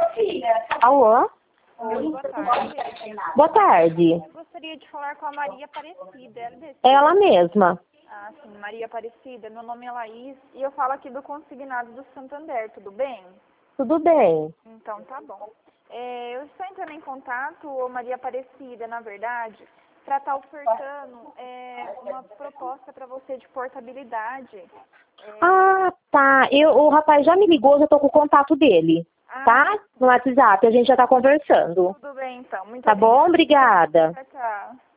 Alô? Oi, boa tarde. Boa tarde. Eu gostaria de falar com a Maria Aparecida. Ela mesma. Ah, sim, Maria Aparecida. Meu nome é Laís e eu falo aqui do Consignado do Santander, tudo bem? Tudo bem. Então, tá bom. Eu estou entrando em contato, ô Maria Aparecida, na verdade, para estar ofertando uma proposta para você de portabilidade. Ah, tá. O rapaz já me ligou, já tô com o contato dele. Tá? No WhatsApp, a gente já tá conversando. Tudo bem, então. Muito Tá bom? Obrigada. Tchau, tchau.